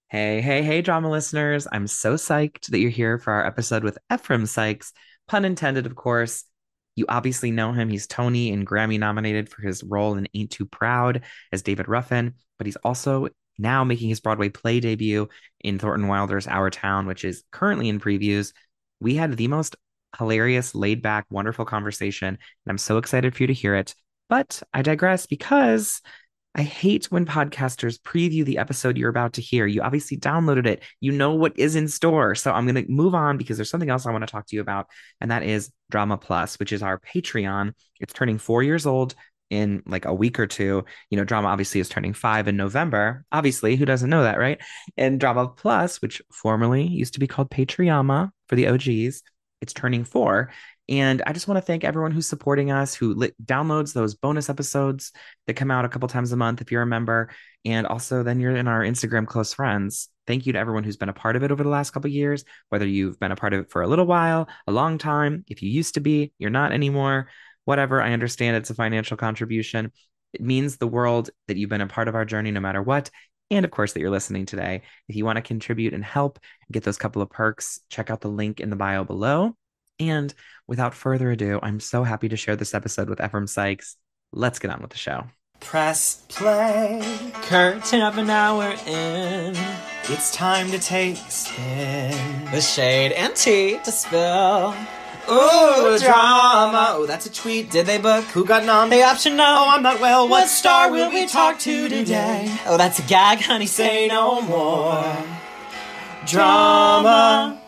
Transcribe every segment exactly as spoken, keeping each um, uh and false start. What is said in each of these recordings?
Hey, hey, hey, drama listeners. I'm so psyched that you're here for our episode with Ephraim Sykes. Pun intended, of course. You obviously know him. He's Tony and Grammy nominated for his role in Ain't Too Proud as David Ruffin, but he's also now making his Broadway play debut in Thornton Wilder's Our Town, which is currently in previews. We had the most hilarious, laid back, wonderful conversation, and I'm so excited for you to hear it. But I digress because I hate when podcasters preview the episode you're about to hear. You obviously downloaded it. You know what is in store. So I'm going to move on because there's something else I want to talk to you about, and that is Drama Plus, which is our Patreon. It's turning four years old in like a week or two. You know, Drama obviously is turning five in November. Obviously, who doesn't know that, right? And Drama Plus, which formerly used to be called Patreama for the O Gs, it's turning four. And I just want to thank everyone who's supporting us, who li- downloads those bonus episodes that come out a couple times a month if you're a member. And also, then you're in our Instagram close friends. Thank you to everyone who's been a part of it over the last couple of years, whether you've been a part of it for a little while, a long time. If you used to be, you're not anymore, whatever. I understand it's a financial contribution. It means the world that you've been a part of our journey no matter what. And of course, that you're listening today. If you want to contribute and help get those couple of perks, check out the link in the bio below. And without further ado, I'm so happy to share this episode with Ephraim Sykes. Let's get on with the show. Press play. Curtain up an hour in. It's time to take a spin. The shade and tea to spill. Ooh, drama. Oh, that's a tweet. Did they book? Who got nom? They option no. Oh, I'm not well. What star will we talk to today? Oh, that's a gag, honey. Say no more. Drama.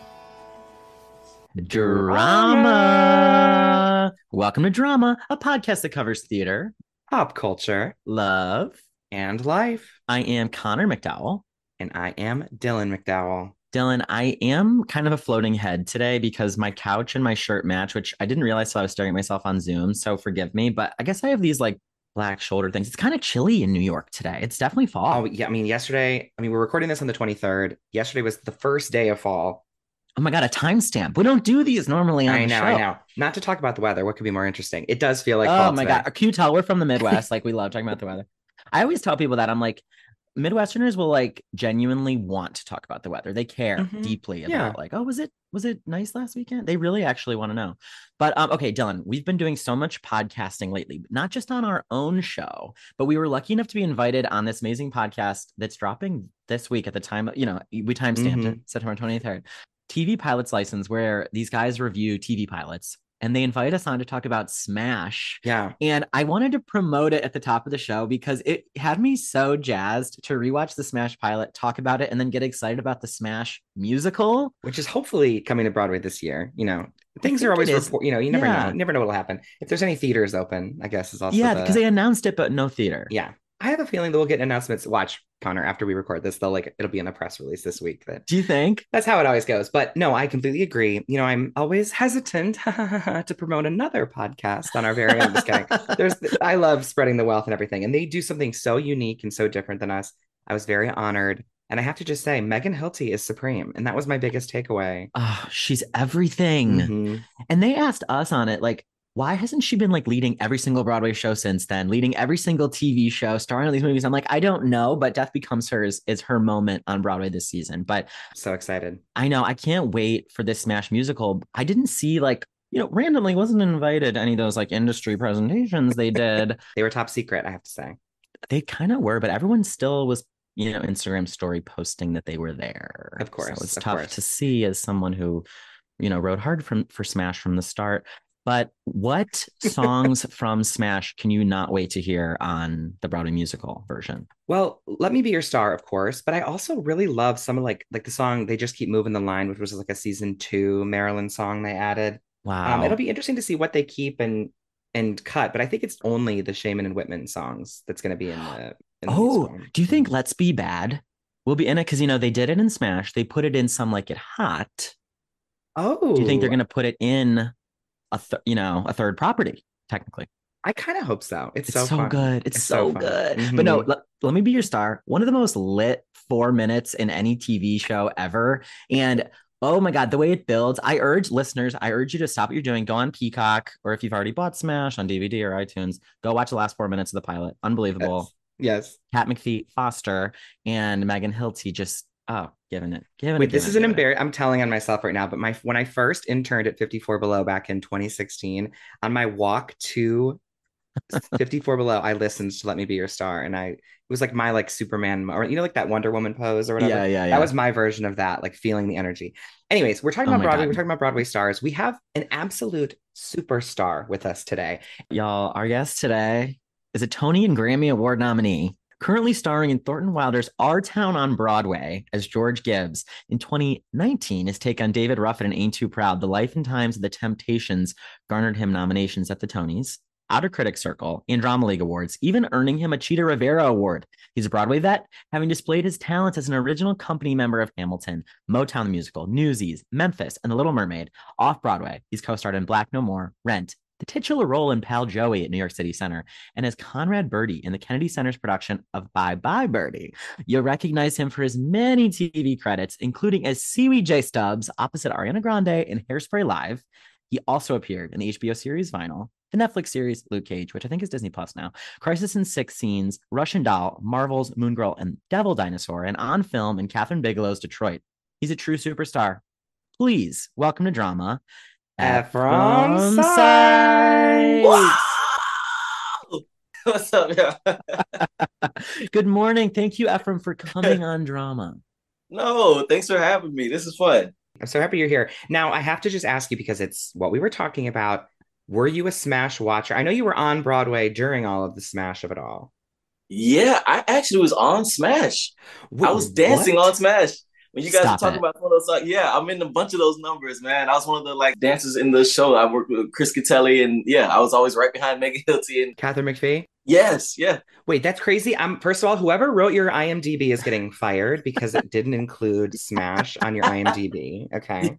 Drama. Welcome to Drama, a podcast that covers theater, Pop culture, love, and life. I am Connor McDowell. And I am Dylan McDowell. Dylan, I am kind of a floating head today because my couch and my shirt match, which I didn't realize till I was staring at myself on Zoom, so forgive me, but I guess I have these like black shoulder things. It's kind of chilly in New York today. It's definitely fall. Oh, yeah. I mean, yesterday, I mean, we're recording this on the twenty-third. Yesterday was the first day of fall. Oh my God, a timestamp. We don't do these normally on I the know, show. I know. Not to talk about the weather. What could be more interesting? It does feel like Oh fall my today. God. Can you tell we're from the Midwest? Like we love talking about the weather. I always tell people that. I'm like, Midwesterners will like genuinely want to talk about the weather. They care Mhm. deeply about Yeah. like, oh, was it was it nice last weekend? They really actually want to know. But um, okay, Dylan, we've been doing so much podcasting lately, not just on our own show, but we were lucky enough to be invited on this amazing podcast that's dropping this week at the time. You know, we timestamped Mhm. it, September twenty-third. T V Pilots License, where these guys review T V pilots. And they invited us on to talk about Smash. Yeah. And I wanted to promote it at the top of the show because it had me so jazzed to rewatch the Smash pilot, talk about it, and then get excited about the Smash musical. Which is hopefully coming to Broadway this year. You know, things think are always, it is. report, you know, you never Yeah. know. You never know what'll happen. If there's any theaters open, I guess is also Yeah, the- because they announced it, but no theater. Yeah. I have a feeling that we'll get announcements. Watch, Connor, after we record this, they'll like, it'll be in a press release this week. That Do you think? That's how it always goes. But no, I completely agree. You know, I'm always hesitant to promote another podcast on our very own. Just kidding. There's, I love spreading the wealth and everything, and they do something so unique and so different than us. I was very honored, and I have to just say, Megan Hilty is supreme, and that was my biggest takeaway. Oh, she's everything. Mhm. And they asked us on it, like, why hasn't she been like leading every single Broadway show since then, leading every single T V show, starring in these movies? I'm like, I don't know, but Death Becomes Her is, is her moment on Broadway this season. But So excited. I know I can't wait for this Smash musical. I didn't see like, you know, randomly wasn't invited to any of those like industry presentations they did. They were top secret, I have to say. They kind of were, but everyone still was, you know, Instagram story posting that they were there. Of course, So it's of tough course. to see as someone who, you know, rode hard from for Smash from the start. But what songs from Smash can you not wait to hear on the Broadway musical version? Well, Let Me Be Your Star, of course, but I also really love some of like like the song They Just Keep Moving the Line, which was like a season two Maryland song they added. Wow. Um, it'll be interesting to see what they keep and and cut, but I think it's only the Shaman and Whitman songs that's going to be in the. In the Oh, musical. do you think Let's Be Bad will be in it? Because, you know, they did it in Smash. They put it in Some Like It Hot. Oh, Do you think they're going to put it in a, th- you know, a third property, technically? I kind of hope so. It's, It's so, so, fun. good. It's, It's so, so fun. good. Mhm. But no, let, let me be your star. One of the most lit four minutes in any T V show ever. And oh my God, the way it builds, I urge listeners, I urge you to stop what you're doing. Go on Peacock, or if you've already bought Smash on D V D or iTunes, go watch the last four minutes of the pilot. Unbelievable. Yes. Yes. Pat McPhee Foster and Megan Hilty just Oh, giving it, giving Wait, it, this giving is it, an giving it. embarrass. I'm telling on myself right now, but my when I first interned at fifty-four Below back in twenty sixteen, on my walk to fifty-four Below, I listened to Let Me Be Your Star, and I it was like my like Superman, or you know, like that Wonder Woman pose or whatever. Yeah, yeah, That yeah. was my version of that, like feeling the energy. Anyways, we're talking Oh about my Broadway. We're God. talking about Broadway stars. We have an absolute superstar with us today. Y'all, our guest today is a Tony and Grammy Award nominee, currently starring in Thornton Wilder's Our Town on Broadway as George Gibbs. In twenty nineteen, his take on David Ruffin and Ain't Too Proud, The Life and Times of the Temptations garnered him nominations at the Tonys, Outer Critics Circle, and Drama League Awards, even earning him a Cheetah Rivera Award. He's a Broadway vet, having displayed his talents as an original company member of Hamilton, Motown the Musical, Newsies, Memphis, and The Little Mermaid. Off-Broadway, he's co-starred in Black No More, Rent, the titular role in Pal Joey at New York City Center, and as Conrad Birdie in the Kennedy Center's production of Bye Bye Birdie. You'll recognize him for his many T V credits, including as Seaweed J. Stubbs opposite Ariana Grande in Hairspray Live. He also appeared in the H B O series Vinyl, the Netflix series Luke Cage, which I think is Disney Plus now, Crisis in Six Scenes, Russian Doll, Marvel's Moon Girl, and Devil Dinosaur, and on film in Catherine Bigelow's Detroit. He's a true superstar. Please welcome to Drama, Ephraim Ephraim Sykes. Wow! What's up, y'all? Good morning. Thank you, Ephraim, for coming on Drama. No, thanks for having me. This is fun. I'm so happy you're here. Now, I have to just ask you because it's what we were talking about. Were you a Smash watcher? I know you were on Broadway during all of the Smash of it all. Yeah, I actually was on Smash. Wait, I was dancing what? on Smash. When you guys Stop were talking it. about one of those, like, yeah, I'm in a bunch of those numbers, man. I was one of the like dancers in the show. I worked with Chris Catelli, and yeah, I was always right behind Megan Hilty. And Catherine McPhee? yes, yeah. Wait, that's crazy. Um, first of all, whoever wrote your IMDb is getting fired because it didn't include Smash on your IMDb. Okay.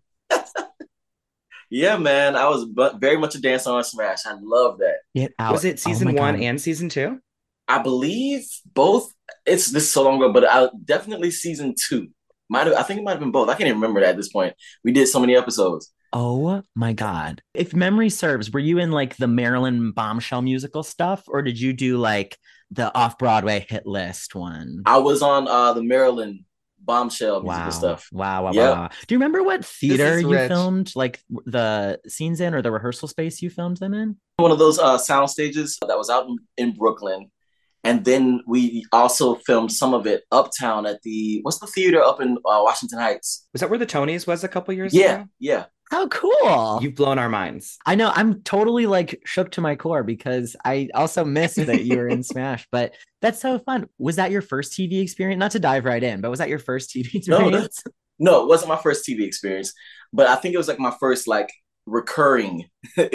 Yeah, man, I was bu- very much a dancer on Smash. I love that. Get out. Was it Oh season my one God. and season two? I believe both. It's this is so long ago, but I definitely season two. Might have, I think it might have been both. I can't even remember that at this point. We did so many episodes. Oh my God. If memory serves, were you in like the Marilyn Bombshell musical stuff, or did you do like the off-Broadway hit list one? I was on uh the Maryland Bombshell musical Wow. stuff. Wow. Wow. Yep. Wow. Wow. Do you remember what theater is you rich. filmed, like the scenes in, or the rehearsal space you filmed them in? One of those uh sound stages that was out in, in Brooklyn. And then we also filmed some of it uptown at the what's the theater up in uh, Washington Heights? Was that where the Tonys was a couple years Yeah, ago? yeah. How cool. You've blown our minds. I know, I'm totally like shook to my core because I also missed that you were in Smash, but that's so fun. Was that your first T V experience? Not to dive right in, but was that your first T V No, experience? No, it wasn't my first T V experience, but I think it was like my first like recurring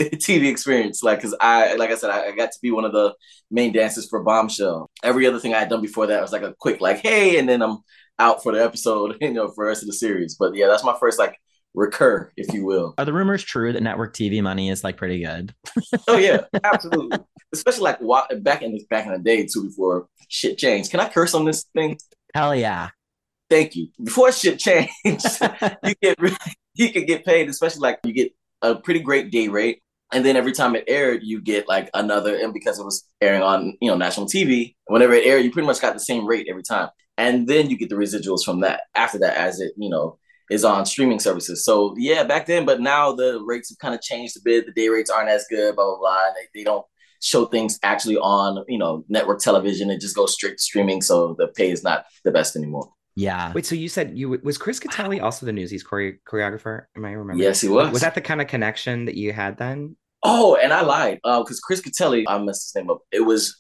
T V experience. Like, cause I, like I said, I, I got to be one of the main dancers for Bombshell. Every other thing I had done before that was like a quick like, hey, and then I'm out for the episode, you know, for the rest of the series. But yeah, that's my first like recur, if you will. Are the rumors true that network T V money is like pretty good? Oh yeah, absolutely. Especially like wa- back in back in the day too, before shit changed. Can I curse on this thing? Hell yeah. Thank you. Before shit changed, you get you could get paid, especially like you get a pretty great day rate, and then every time it aired, you get like another. And because it was airing on you know national T V, whenever it aired, you pretty much got the same rate every time, and then you get the residuals from that after that as it you know is on streaming services. So yeah, back then, but now the rates have kind of changed a bit. The day rates aren't as good, blah blah blah. They, they don't show things actually on you know network television. It just goes straight to streaming, so the pay is not the best anymore. Yeah. Wait, so you said you was Chris Catelli also the Newsies chore- choreographer? Am I remembering? Yes, he was. Was that the kind of connection that you had then? Oh, and I lied because uh, Chris Catelli, I messed his name up. It was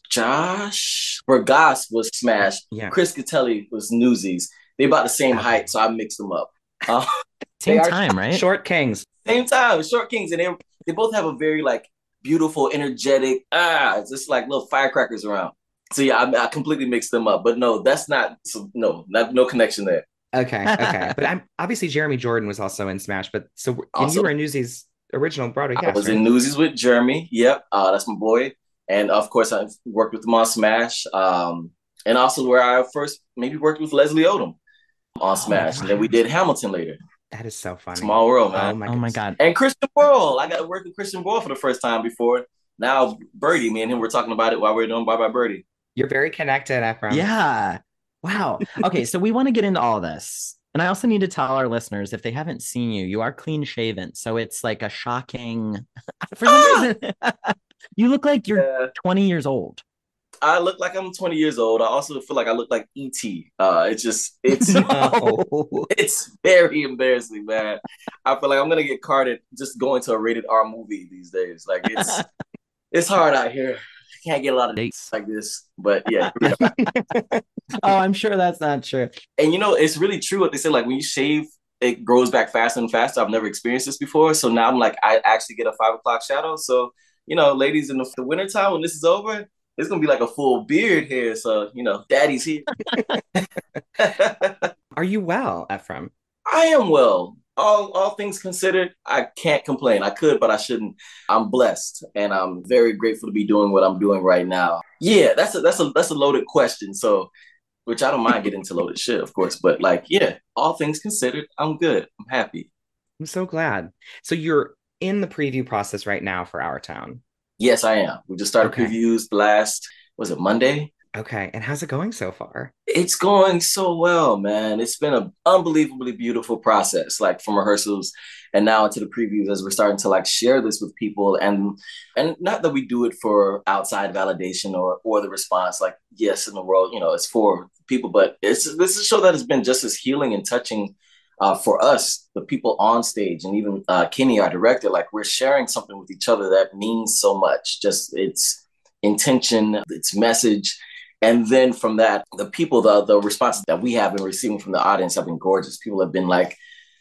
Josh Bergas was Smash. Yeah. Chris Catelli was Newsies. They about the same height, so I mixed them up. Uh, Same are time, right? Short Kings. same time, Short Kings, and they they both have a very like beautiful, energetic, ah, it's just like little firecrackers around. So yeah, I, I completely mixed them up. But no, that's not so, no, not no connection there. Okay, okay. But I'm obviously Jeremy Jordan was also in Smash, but so and Also- you were in Newsies original Broadway I cast. was right? in Newsies with Jeremy. Yep, uh, that's my boy. And of course, I've worked with him on Smash. Um, and also where I first maybe worked with Leslie Odom on Smash. And then we did Hamilton later. That is so funny. Small world, Oh man. my, Oh my goodness. God. And Christian Boyle. I got to work with Christian Boyle for the first time before. Now Birdie, me and him were talking about it while we were doing Bye Bye Birdie. You're very connected, Ephraim. Yeah. Wow. Okay, so we want to get into all this. And I also need to tell our listeners if they haven't seen you, you are clean shaven. So it's like a shocking, for some Ah! reason, you look like you're Yeah. twenty years old. I look like I'm twenty years old. I also feel like I look like E T. Uh, it's just it's No. it's very embarrassing, man. I feel like I'm gonna get carded just going to a rated R movie these days. Like it's it's hard out here. Can't get a lot of dates Dates. like this. But yeah, here we Oh, are. I'm sure that's not true. And you know, it's really true what they say. Like when you shave, it grows back faster and faster. I've never experienced this before. So now I'm like, I actually get a five o'clock shadow. So, you know, ladies in the, the wintertime when this is over, it's gonna be like a full beard here. So, you know, daddy's here. I Are you well, Ephraim? am well. All all things considered, I can't complain. I could, but I shouldn't. I'm blessed and I'm very grateful to be doing what I'm doing right now. Yeah, that's a that's a that's a loaded question. So which I don't mind getting to loaded shit, of course. But like, yeah, all things considered, I'm good. I'm happy. I'm so glad. So you're in the preview process right now for Our Town. Yes, I am. We just started Okay. previews last, was it Monday? Okay. And how's it going so far? It's going so well, man. It's been an unbelievably beautiful process, like from rehearsals and now into the previews as we're starting to like share this with people. And and not that we do it for outside validation or or the response, like yes, in the world, you know, it's for people, but it's this is a show that has been just as healing and touching uh, for us, the people on stage, and even uh, Kenny, our director. Like we're sharing something with each other that means so much. Just its intention, its message. And then from that, the people, the the responses that we have been receiving from the audience have been gorgeous. People have been like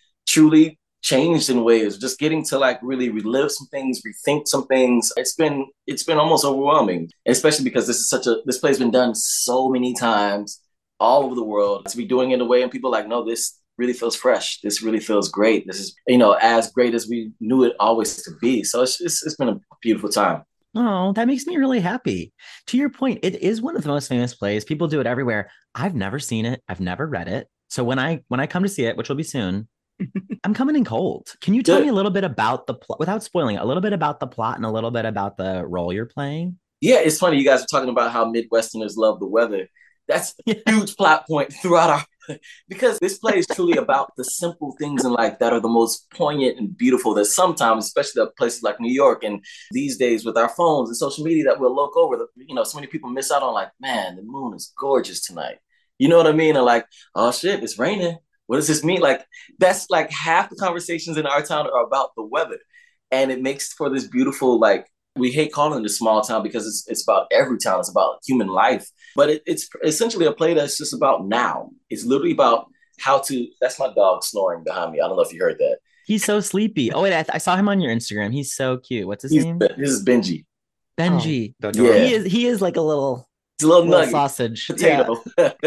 truly changed in ways, just getting to like really relive some things, rethink some things. It's been it's been almost overwhelming, especially because this is such a this play's been done so many times all over the world. To be doing it in a way and people are like, no, this really feels fresh. This really feels great. This is, you know, as great as we knew it always to be. So it's it's, it's been a beautiful time. Oh, that makes me really happy. To your point, it is one of the most famous plays. People do it everywhere. I've never seen it. I've never read it. So when I when I come to see it, which will be soon, I'm coming in cold. Can you tell Good. me a little bit about the plot without spoiling, a little bit about the plot and a little bit about the role you're playing? Yeah, it's funny. You guys are talking about how Midwesterners love the weather. That's a huge plot point throughout our because this play is truly about the simple things in life that are the most poignant and beautiful that sometimes, especially at places like New York and these days with our phones and social media that we'll look over, that, you know, so many people miss out on like, man, the moon is gorgeous tonight. You know what I mean? And like, oh shit, it's raining. What does this mean? Like, that's like half the conversations in our town are about the weather. And it makes for this beautiful, like, we hate calling it a small town because it's it's about every town. It's about human life. But it, it's essentially a play that's just about now. It's literally about how to. That's my dog snoring behind me. I don't know if you heard that. He's so sleepy. Oh, wait, I, I saw him on your Instagram. He's so cute. What's his He's name? this is Benji. Benji. Oh, Yeah. He is he is like a little, It's a little, little nugget sausage. potato.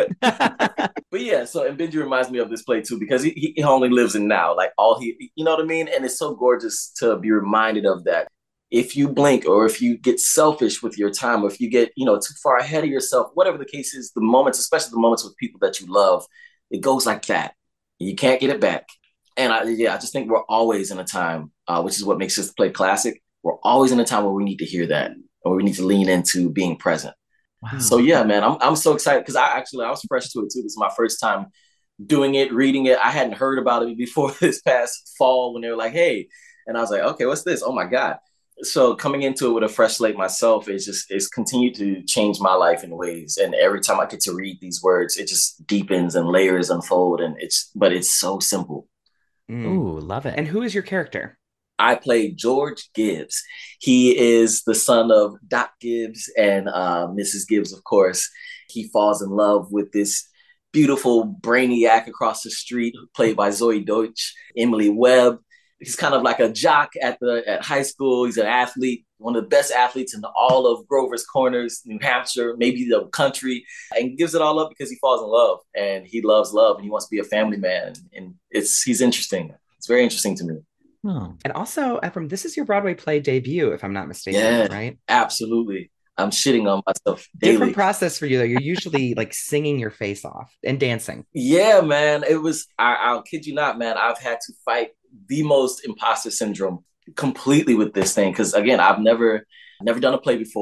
Yeah. But yeah, so and Benji reminds me of this play too because he he only lives in now. Like all he, you know what I mean. And it's so gorgeous to be reminded of that. If you blink or if you get selfish with your time or if you get, you know, too far ahead of yourself, whatever the case is, the moments, especially the moments with people that you love, it goes like that. You can't get it back. And I, yeah, I just think we're always in a time, uh, which is what makes this play classic. We're always in a time where we need to hear that or we need to lean into being present. Wow. So yeah, man, I'm I'm so excited because I actually I was fresh to it too. This is my first time doing it, reading it. I hadn't heard about it before this past fall when they were like, hey, and I was like, okay, what's this? Oh my God. So coming into it with a fresh slate myself, it's just it's continued to change my life in ways. And every time I get to read these words, it just deepens and layers unfold. And it's but it's so simple. Mm. Ooh, love it. And who is your character? I play George Gibbs. He is the son of Doc Gibbs and uh, Missus Gibbs, of course. He falls in love with this beautiful brainiac across the street, played by Zoe Deutsch, Emily Webb. He's kind of like a jock at the at high school. He's an athlete, one of the best athletes in all of Grover's Corners, New Hampshire, maybe the country, and gives it all up because he falls in love and he loves love and he wants to be a family man. And it's he's interesting. It's very interesting to me. Oh. And also, Ephraim, this is your Broadway play debut, if I'm not mistaken, Yeah, right? absolutely. I'm shitting on myself daily. Different process for you, though. You're usually like singing your face off and dancing. Yeah, man. It was, I, I'll kid you not, man. I've had to fight the most imposter syndrome completely with this thing. Cause again, I've never, never done a play before.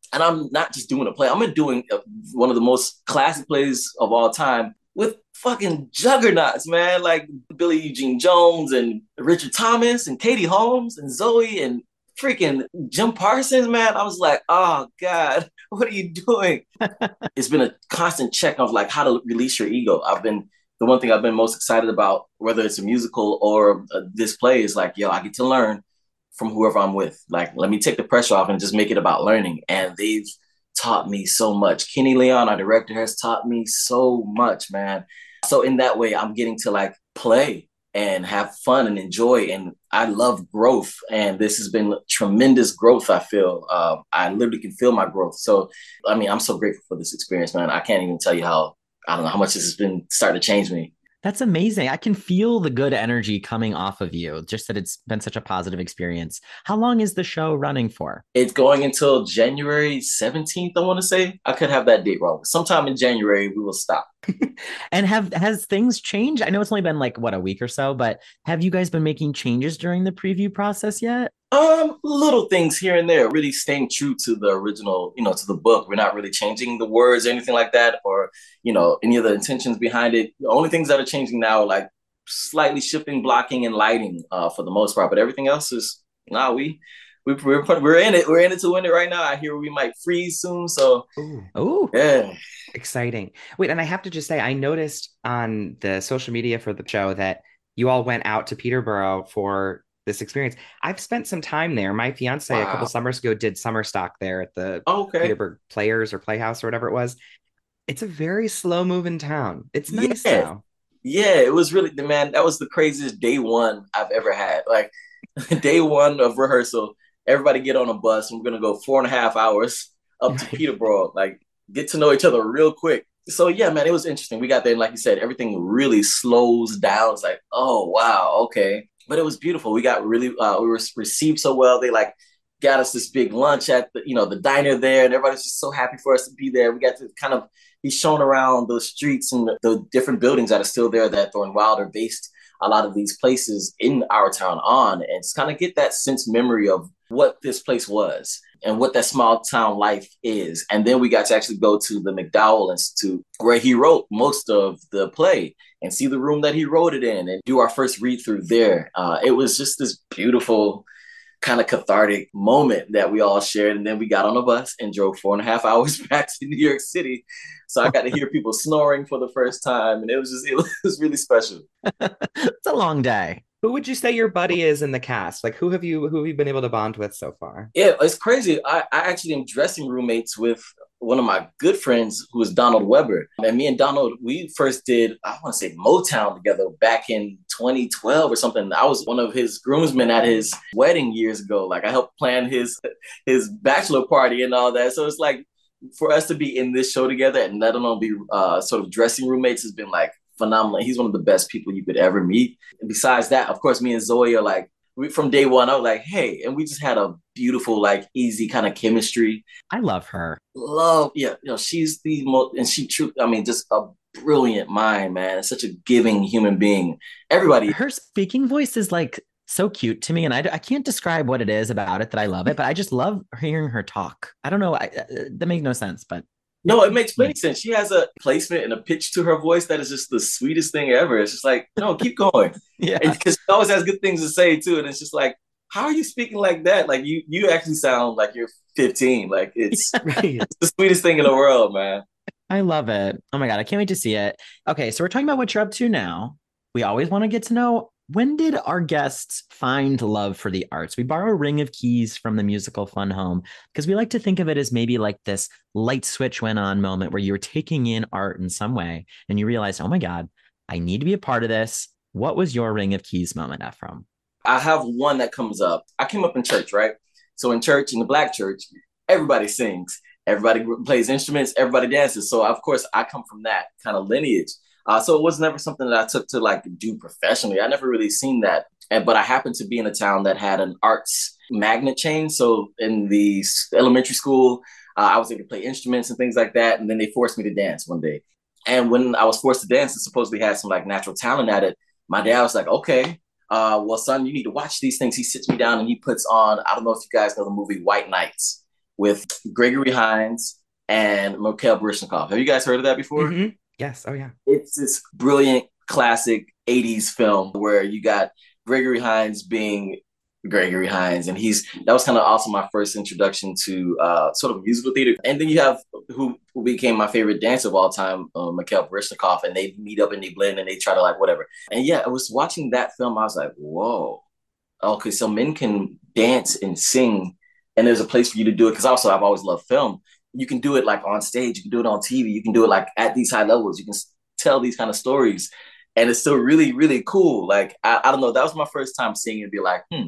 And I'm not just doing a play. I'm doing a, one of the most classic plays of all time with fucking juggernauts, man. Like Billy Eugene Jones and Richard Thomas and Katie Holmes and Zoe and freaking Jim Parsons, man. I was like, oh God, what are you doing? It's been a constant check of like how to release your ego. I've been, the one thing I've been most excited about, whether it's a musical or uh, this play, is like, yo, I get to learn from whoever I'm with. Like, let me take the pressure off and just make it about learning. And they've taught me so much. Kenny Leon, our director, has taught me so much, man. So in that way, I'm getting to like play and have fun and enjoy. And I love growth. And this has been tremendous growth, I feel. Uh, I literally can feel my growth. So, I mean, I'm so grateful for this experience, man. I can't even tell you how, I don't know how much this has been starting to change me. That's amazing. I can feel the good energy coming off of you, just that it's been such a positive experience. How long is the show running for? It's going until January seventeenth, I want to say. I could have that date wrong. Sometime in January, we will stop. And have has things changed? I know it's only been like, what, a week or so, but have you guys been making changes during the preview process yet? Um, little things here and there, really staying true to the original, you know, to the book. We're not really changing the words or anything like that, or, you know, any of the intentions behind it. The only things that are changing now are like slightly shifting, blocking, and lighting uh, for the most part. But everything else is, nah, we, we we're, we're in it. We're in it to win it right now. I hear we might freeze soon. So, oh, yeah. Exciting. Wait, and I have to just say, I noticed on the social media for the show that you all went out to Peterborough for this experience. I've spent some time there. My fiance wow. a couple summers ago did summer stock there at the oh, okay. Peterborough Players or Playhouse or whatever it was. It's a very slow moving town. It's nice yeah. though. Yeah, it was really, man, that was the craziest day one I've ever had. Like day one of rehearsal, everybody get on a bus. And we're going to go four and a half hours up to Peterborough, like get to know each other real quick. So yeah, man, it was interesting. We got there and like you said, everything really slows down. It's like, oh, wow, okay. But it was beautiful. We got really, uh, we were received so well. They like got us this big lunch at the, you know, the diner there, and everybody's just so happy for us to be there. We got to kind of be shown around those streets and the, the different buildings that are still there that Thornton Wilder based a lot of these places in our town on, and just kind of get that sense memory of what this place was and what that small town life is. And then we got to actually go to the MacDowell Institute where he wrote most of the play and see the room that he wrote it in and do our first read through there. Uh, it was just this beautiful kind of cathartic moment that we all shared. And then we got on a bus and drove four and a half hours back to New York City. So I got to hear people snoring for the first time. And it was just, it was really special. It's a long day. Who would you say your buddy is in the cast? Like, who have you who have you been able to bond with so far? Yeah, it's crazy. I, I actually am dressing roommates with one of my good friends who is Donald Weber. And me and Donald, we first did, I want to say Motown together back in twenty twelve or something. I was one of his groomsmen at his wedding years ago. Like I helped plan his his bachelor party and all that. So it's like for us to be in this show together and let alone be uh, sort of dressing roommates has been like phenomenal. He's one of the best people you could ever meet. And besides that, of course, me and Zoe are like, we, from day one, I was like, hey, and we just had a beautiful, like easy kind of chemistry. I love her. Love, yeah, you know, she's the most, and she, true, I mean, just a brilliant mind, man. Such a giving human being. Everybody. Her speaking voice is like so cute to me, and I, I can't describe what it is about it that I love it, but I just love hearing her talk. I don't know, I, uh, that makes no sense, but. No, it makes plenty sense. She has a placement and a pitch to her voice that is just the sweetest thing ever. It's just like, no, keep going. Yeah. Because she always has good things to say too. And it's just like, how are you speaking like that? Like you you actually sound like you're fifteen. Like it's, it's the sweetest thing in the world, man. I love it. Oh my God, I can't wait to see it. Okay, so we're talking about what you're up to now. We always want to get to know, when did our guests find love for the arts? We borrow Ring of Keys from the musical Fun Home because we like to think of it as maybe like this light switch went on moment where you were taking in art in some way and you realized, oh my God, I need to be a part of this. What was your Ring of Keys moment, Ephraim? I have one that comes up. I came up in church, right? So in church, in the Black church, everybody sings, everybody plays instruments, everybody dances. So of course, I come from that kind of lineage. Uh, so it was never something that I took to like do professionally. I never really seen that. And, but I happened to be in a town that had an arts magnet chain. So in the elementary school, uh, I was able to play instruments and things like that. And then they forced me to dance one day. And when I was forced to dance and supposedly had some like natural talent at it, my dad was like, okay, uh, well, son, you need to watch these things. He sits me down and he puts on, I don't know if you guys know the movie White Nights with Gregory Hines and Mikhail Baryshnikov. Have you guys heard of that before? Mm-hmm. Yes. Oh, yeah. It's this brilliant classic eighties film where you got Gregory Hines being Gregory Hines, and he's that was kind of also my first introduction to uh, sort of musical theater. And then you have who, who became my favorite dancer of all time, uh, Mikhail Baryshnikov, and they meet up and they blend and they try to like whatever. And yeah, I was watching that film. I was like, whoa, okay, so men can dance and sing, and there's a place for you to do it. Because also, I've always loved film. You can do it like on stage, you can do it on T V, you can do it like at these high levels. You can tell these kind of stories, and it's still really, really cool. Like I, I don't know, that was my first time seeing it and be like, hmm.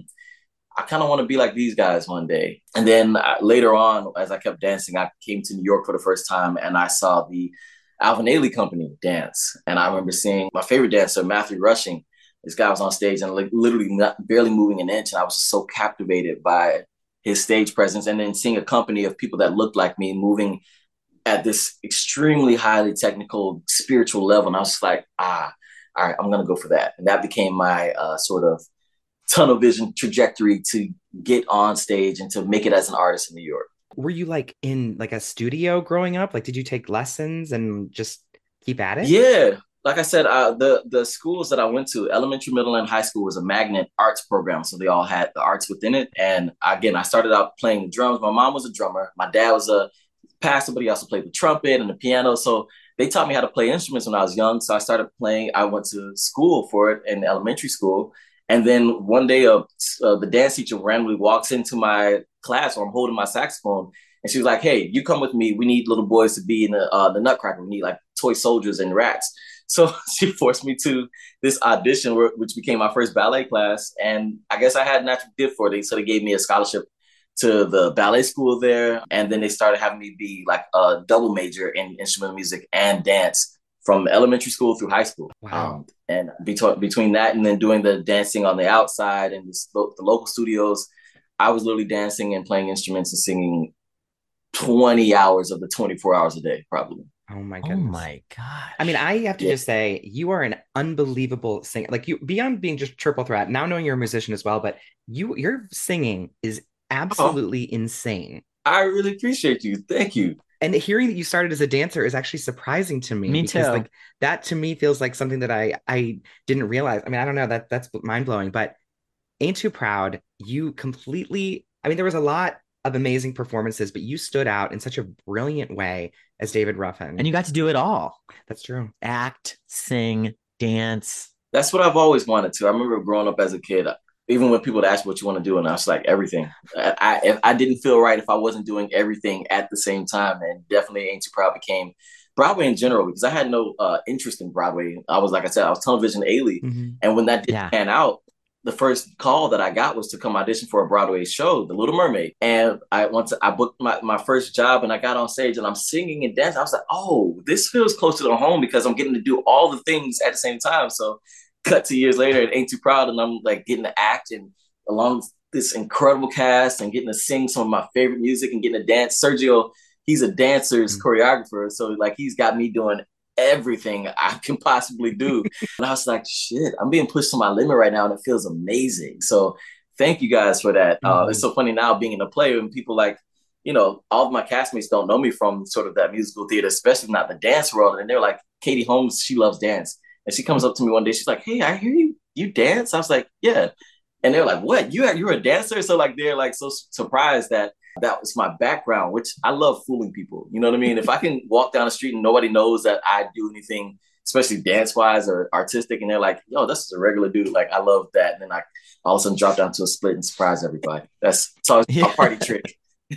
I kind of want to be like these guys one day. And then uh, later on, as I kept dancing, I came to New York for the first time and I saw the Alvin Ailey Company dance. And I remember seeing my favorite dancer, Matthew Rushing. This guy was on stage and like, literally not barely moving an inch. And I was just so captivated by his stage presence. And then seeing a company of people that looked like me moving at this extremely highly technical, spiritual level. And I was just like, ah, all right, I'm going to go for that. And that became my uh, sort of tunnel vision trajectory to get on stage and to make it as an artist in New York. Were you like in like a studio growing up? Like, did you take lessons and just keep at it? Yeah. Like I said, uh, the, the schools that I went to, elementary, middle, and high school, was a magnet arts program. So they all had the arts within it. And again, I started out playing the drums. My mom was a drummer. My dad was a pastor, but he also played the trumpet and the piano. So they taught me how to play instruments when I was young. So I started playing. I went to school for it in elementary school. And then one day, uh, uh, the dance teacher randomly walks into my class where I'm holding my saxophone. And she was like, hey, you come with me. We need little boys to be in the, uh, the Nutcracker. We need like toy soldiers and rats. So she forced me to this audition, where, which became my first ballet class. And I guess I had a natural gift for it. So they gave me a scholarship to the ballet school there. And then they started having me be like a double major in instrumental music and dance from elementary school through high school. Wow. Um, and between between that and then doing the dancing on the outside and the, the local studios, I was literally dancing and playing instruments and singing twenty hours of the twenty-four hours a day, probably. Oh my Oh goodness. my gosh. I mean, I have to Yeah. just say, you are an unbelievable singer. Like, you, beyond being just triple threat, now knowing you're a musician as well, but you, your singing is absolutely insane. I really appreciate you. Thank you. And hearing that you started as a dancer is actually surprising to me. Me because too. like that to me feels like something that I I didn't realize. I mean, I don't know, that that's mind blowing, but Ain't Too Proud, you completely, I mean, there was a lot of amazing performances, but you stood out in such a brilliant way as David Ruffin. And you got to do it all. That's true. Act, sing, dance. That's what I've always wanted to. I remember growing up as a kid, even when people would ask what you want to do, and I was like, everything. I, I, if I didn't feel right if I wasn't doing everything at the same time. And definitely Ain't Too Proud became Broadway in general, because I had no uh, interest in Broadway. I was, like I said, I was television Ailey. Mm-hmm. And when that didn't Yeah. pan out, the first call that I got was to come audition for a Broadway show, The Little Mermaid. And I once I booked my, my first job and I got on stage and I'm singing and dancing. I was like, oh, this feels closer to home because I'm getting to do all the things at the same time. So cut to years later, it Ain't Too Proud, and I'm like getting to act and along with this incredible cast and getting to sing some of my favorite music and getting to dance. Sergio, he's a dancer's mm-hmm. choreographer. So like he's got me doing everything I can possibly do. And I was like, shit, I'm being pushed to my limit right now and it feels amazing. So thank you guys for that. Mm-hmm. Uh, it's so funny now being in a play and people like, you know, all of my castmates don't know me from sort of that musical theater, especially not the dance world. And they're like, Katie Holmes, she loves dance. And she comes up to me one day, she's like, hey, I hear you, you dance? I was like, yeah. And they're like, what, you you're a dancer? So like, they're like so surprised that that was my background, which I love fooling people. You know what I mean? If I can walk down the street and nobody knows that I do anything, especially dance wise or artistic, and they're like, yo, this is a regular dude. Like, I love that. And then I all of a sudden drop down to a split and surprise everybody. That's it's always Yeah. a party trick.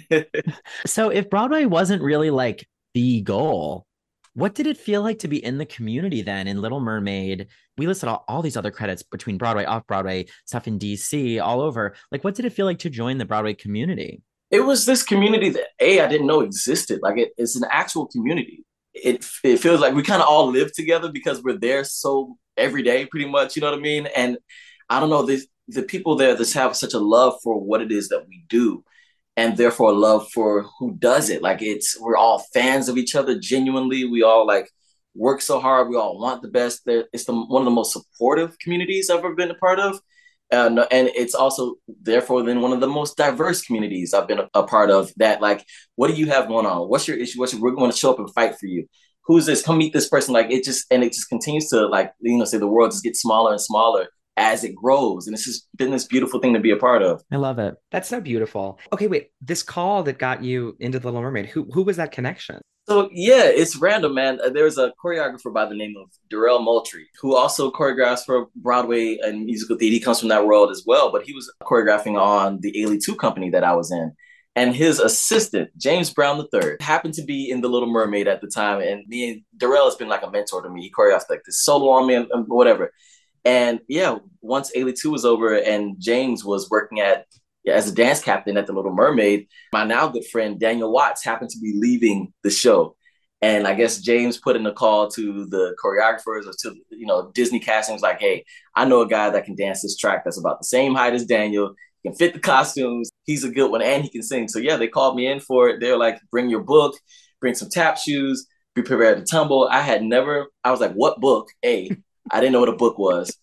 So if Broadway wasn't really like the goal, what did it feel like to be in the community then in Little Mermaid? We listed all, all these other credits between Broadway, off-Broadway, stuff in D C, all over. Like, what did it feel like to join the Broadway community? It was this community that, A, I didn't know existed. Like, it, it's an actual community. It, it feels like we kind of all live together because we're there so every day, pretty much, you know what I mean? And I don't know, the, the people there just have such a love for what it is that we do, and therefore a love for who does it. Like, it's, we're all fans of each other, genuinely. We all like work so hard. We all want the best. There, it's the, one of the most supportive communities I've ever been a part of. Uh, no, and it's also therefore then one of the most diverse communities I've been a, a part of. That like, what do you have going on? What's your issue? What's your, we're going to show up and fight for you. Who's this? Come meet this person. Like it just and it just continues to like you know say the world just gets smaller and smaller as it grows, and it's just been this beautiful thing to be a part of. I love it. That's so beautiful. Okay, wait, this call that got you into The Little Mermaid, who who was that connection? So yeah, it's random, man. Uh, There's a choreographer by the name of Darrell Moultrie who also choreographs for Broadway and musical theater. He comes from that world as well, but he was choreographing on the Ailey Two company that I was in. And his assistant, James Brown the third, happened to be in The Little Mermaid at the time. And me and Darrell has been like a mentor to me. He choreographed like this solo on me and, and whatever. And yeah, once Ailey Two was over and James was working at yeah, as a dance captain at the Little Mermaid, my now good friend Daniel Watts happened to be leaving the show. And I guess James put in a call to the choreographers or to you know Disney casting was like, hey, I know a guy that can dance this track that's about the same height as Daniel, he can fit the costumes, he's a good one, and he can sing. So yeah, they called me in for it. They're like, bring your book, bring some tap shoes, be prepared to tumble. I had never, I was like, what book? A, I didn't know what a book was.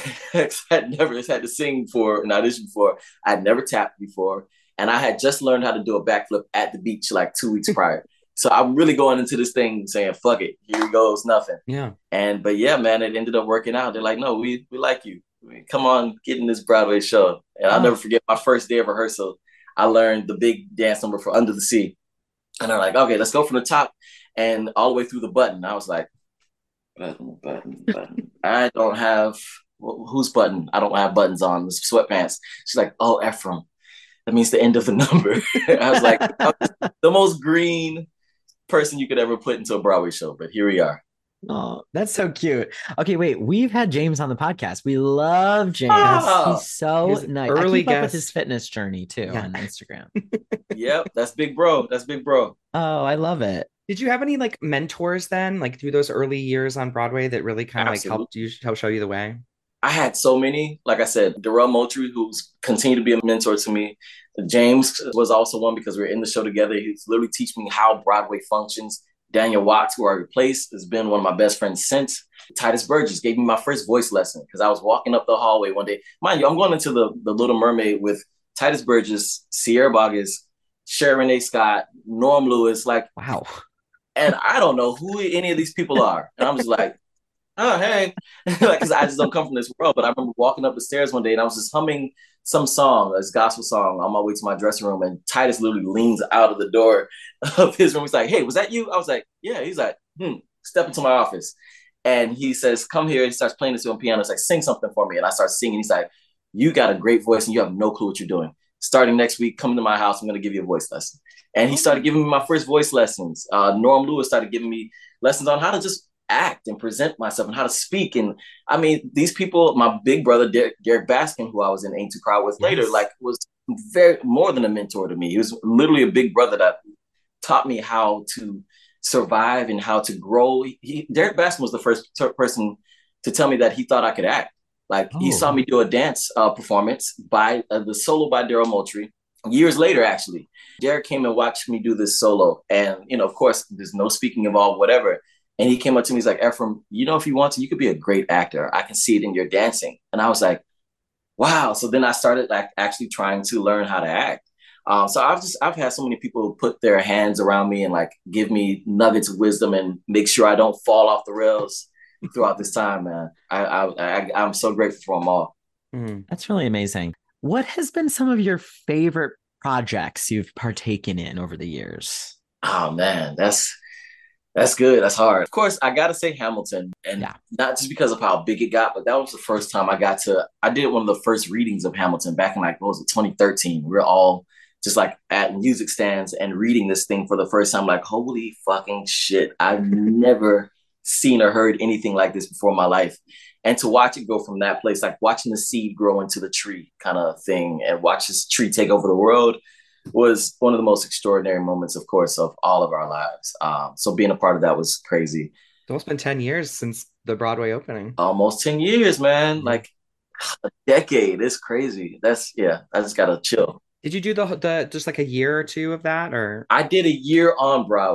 I had never had to sing for an audition before. I'd never tapped before. And I had just learned how to do a backflip at the beach like two weeks prior. So I'm really going into this thing saying, fuck it, here goes nothing. Yeah. And, but yeah, man, it ended up working out. They're like, no, we, we like you. I mean, come on, get in this Broadway show. And I'll Oh. never forget my first day of rehearsal. I learned the big dance number for Under the Sea. And they're like, okay, let's go from the top and all the way through the button. I was like, button, button, button. I don't have, well, whose button? I don't have buttons on, sweatpants. She's like, oh, Ephraim. That means the end of the number. I was like, I was the most green person you could ever put into a Broadway show, but here we are. Oh, that's so cute. Okay, wait, we've had James on the podcast. We love James. Oh, He's so he's nice. early I keep up with guest. his fitness journey too Yeah. on Instagram. Yep, that's big bro. That's big bro. Oh, I love it. Did you have any like mentors then, like through those early years on Broadway that really kind of like Absolutely. helped you help show you the way? I had so many. Like I said, Darrell Moultrie, who's continued to be a mentor to me. James was also one because we were in the show together. He's literally teaching me how Broadway functions. Daniel Watts, who I replaced, has been one of my best friends since. Titus Burgess gave me my first voice lesson because I was walking up the hallway one day. Mind you, I'm going into the, the Little Mermaid with Titus Burgess, Sierra Boggess, Sharon A. Scott, Norm Lewis, like, Wow. and I don't know who any of these people are. And I'm just like, oh, hey, like, because I just don't come from this world. But I remember walking up the stairs one day and I was just humming some song, this gospel song, on my way to my dressing room. And Titus literally leans out of the door of his room. He's like, hey, was that you? I was like, yeah. He's like, hmm, step into my office. And he says, come here. And he starts playing this on piano. He's like, sing something for me. And I start singing. He's like, you got a great voice and you have no clue what you're doing. Starting next week, come to my house. I'm going to give you a voice lesson. And he started giving me my first voice lessons. Uh, Norm Lewis started giving me lessons on how to just act and present myself and how to speak. And I mean, these people, my big brother, Derek, Derek Baskin, who I was in Ain't Too Proud with later, Yes. like was very more than a mentor to me. He was literally a big brother that taught me how to survive and how to grow. He, Derek Baskin was the first t- person to tell me that he thought I could act. Like he Oh. saw me do a dance uh, performance by uh, the solo by Darrell Moultrie. Years later, actually, Derek came and watched me do this solo. And, you know, of course, there's no speaking involved, whatever. And he came up to me, he's like, Ephraim, you know, if you want to, you could be a great actor. I can see it in your dancing. And I was like, wow. So then I started like actually trying to learn how to act. Um, so I've just, I've had so many people put their hands around me and like give me nuggets of wisdom and make sure I don't fall off the rails throughout this time, man. I, I, I I'm so grateful for them all. Mhm. That's really amazing. What has been some of your favorite projects you've partaken in over the years? Oh man, that's that's good. That's hard. Of course, I gotta say Hamilton, and Yeah. not just because of how big it got, but that was the first time I got to. I did one of the first readings of Hamilton back in like what was it, twenty thirteen. We were all just like at music stands and reading this thing for the first time. Like, holy fucking shit! I've never seen or heard anything like this before in my life. And to watch it go from that place, like watching the seed grow into the tree kind of thing, and watch this tree take over the world, was one of the most extraordinary moments, of course, of all of our lives. Um, so being a part of that was crazy. It's almost been ten years since the Broadway opening. Almost ten years, man. Mhm. Like a decade. It's crazy. That's, yeah, I just got to chill. Did you do the the just like a year or two of that, or I did a year on Broadway.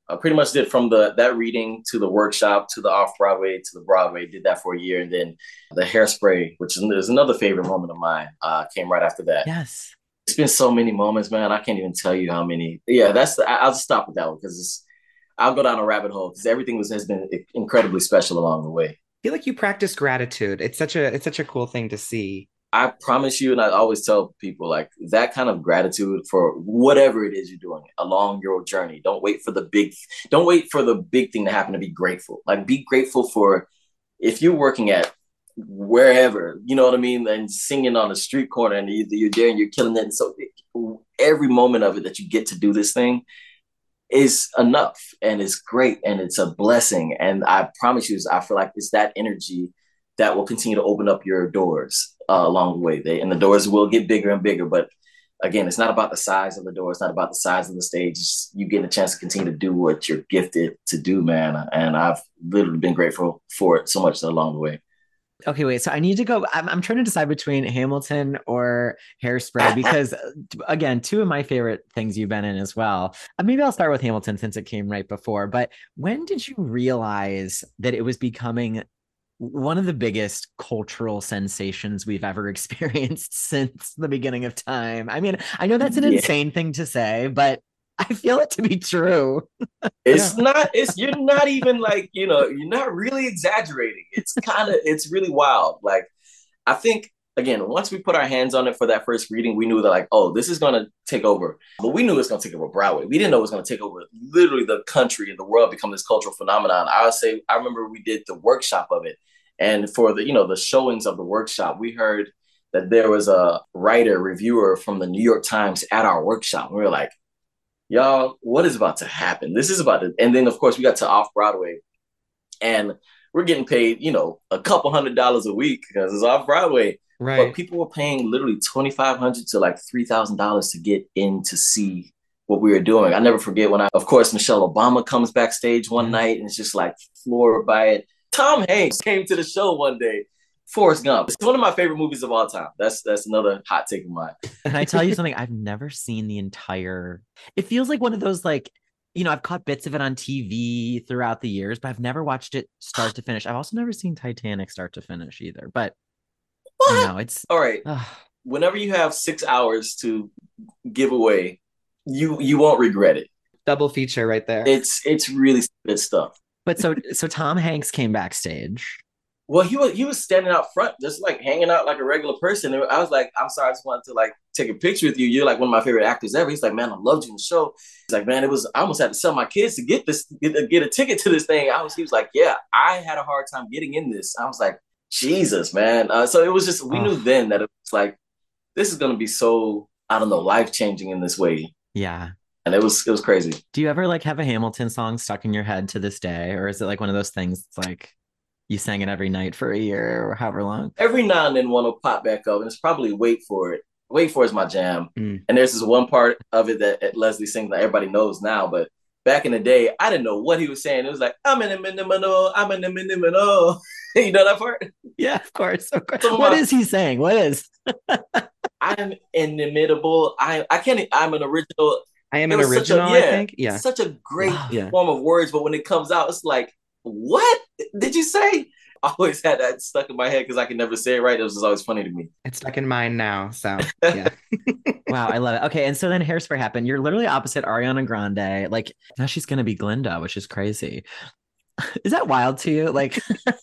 I pretty much did from the that reading to the workshop to the off Broadway to the Broadway. Did that for a year, and then the Hairspray, which is, is another favorite moment of mine, uh, came right after that. Yes. It's been so many moments, man. I can't even tell you how many. Yeah, that's the, I, I'll just stop with that one because it's I'll go down a rabbit hole because everything was has been incredibly special along the way. I feel like you practice gratitude. It's such a it's such a cool thing to see. I promise you, and I always tell people like that kind of gratitude for whatever it is you're doing along your journey. Don't wait for the big, don't wait for the big thing to happen to be grateful. Like be grateful for if you're working at wherever, you know what I mean, and singing on a street corner, and you're there and you're killing it. And so every moment of it that you get to do this thing is enough, and it's great, and it's a blessing. And I promise you, I feel like it's that energy that will continue to open up your doors uh, along the way. They, and the doors will get bigger and bigger. But again, it's not about the size of the door. It's not about the size of the stage. It's you getting a chance to continue to do what you're gifted to do, man. And I've literally been grateful for it so much along the way. Okay, wait. So I need to go. I'm, I'm trying to decide between Hamilton or Hairspray because, again, two of my favorite things you've been in as well. Uh, maybe I'll start with Hamilton since it came right before. But when did you realize that it was becoming one of the biggest cultural sensations we've ever experienced since the beginning of time? I mean, I know that's an yeah. insane thing to say, but I feel it to be true. It's not, it's, you're not even like, you know, you're not really exaggerating. It's kind of, it's really wild. Like, I think, again, once we put our hands on it for that first reading, we knew that like, oh, this is going to take over. But we knew it was going to take over Broadway. We didn't know it was going to take over literally the country and the world, become this cultural phenomenon. I would say, I remember we did the workshop of it. And for the, you know, the showings of the workshop, we heard that there was a writer, reviewer from the New York Times at our workshop. We were like, y'all, what is about to happen? This is about to, and then of course we got to off Broadway and we're getting paid, you know, a couple hundred dollars a week because it's off Broadway. Right. But people were paying literally twenty-five hundred dollars to like three thousand dollars to get in to see what we were doing. I never forget when I, of course, Michelle Obama comes backstage one mm-hmm. night and it's just like floored by it. Tom Hanks came to the show one day. Forrest Gump. It's one of my favorite movies of all time. That's that's another hot take of mine. Can I tell you something? I've never seen the entire. It feels like one of those like, you know, I've caught bits of it on T V throughout the years, but I've never watched it start to finish. I've also never seen Titanic start to finish either. But what? You know, it's all right. Whenever you have six hours to give away, you you won't regret it. Double feature right there. It's it's really good stuff. But so so Tom Hanks came backstage. Well, he was he was standing out front, just like hanging out like a regular person. And I was like, I'm sorry, I just wanted to like take a picture with you. You're like one of my favorite actors ever. He's like, man, I loved you in the show. He's like, man, it was I almost had to sell my kids to get this, get, get a ticket to this thing. I was, he was like, yeah, I had a hard time getting in this. I was like, Jesus, man. Uh, so it was just we oh. knew then that it was like, this is gonna be so, I don't know, life changing in this way. Yeah. And it was it was crazy. Do you ever like have a Hamilton song stuck in your head to this day, or is it like one of those things? It's like you sang it every night for a year or however long? Every now and then one will pop back up, and it's probably Wait For It. Wait For It is my jam. Mm. And there's this one part of it that, that Leslie sings that everybody knows now, but back in the day, I didn't know what he was saying. It was like, I'm in the minimum, I'm in the minimum. You know that part? Yeah, of course. Of course. What my, is he saying? What is? I'm inimitable. I I can't, I'm an original. I am an original, a, yeah, I think. Yeah. Such a great yeah. form of words, but when it comes out, it's like, what did you say? I always had that stuck in my head because I could never say it right. It was just always funny to me. It's stuck in mine now. So yeah. Wow, I love it. Okay, and so then Hairspray happened. You're literally opposite Ariana Grande. Like now she's gonna be Glinda, which is crazy. Is that wild to you? Like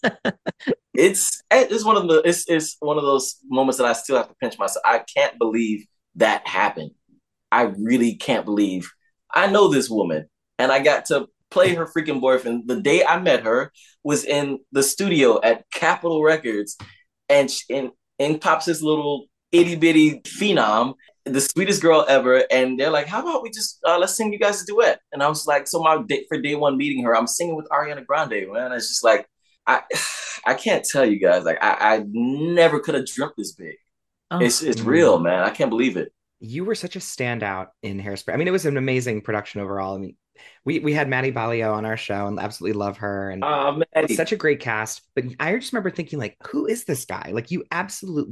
it's it's one of the it's it's one of those moments that I still have to pinch myself. I can't believe that happened. I really can't believe I know this woman and I got to play her freaking boyfriend. The day I met her was in the studio at Capitol Records, and she, in in pops this little itty bitty phenom, the sweetest girl ever. And they're like, "How about we just uh, let's sing you guys a duet?" And I was like, "So my day for day one meeting her, I'm singing with Ariana Grande, man." It's just like I I can't tell you guys, like I, I never could have dreamt this big. Oh, it's it's real, man. I can't believe it. You were such a standout in Hairspray. I mean, it was an amazing production overall. I mean, we we had Maddie Balio on our show and absolutely love her. And uh, such a great cast. But I just remember thinking, like, who is this guy? Like, you absolutely